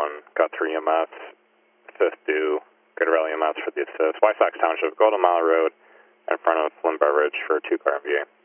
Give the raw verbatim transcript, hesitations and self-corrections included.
one, got three E M S, fifth due, Greater Raleigh E M S for the assist. Wysox Township, Golden Mile Road, in front of Flynn Beverage for two car M V A.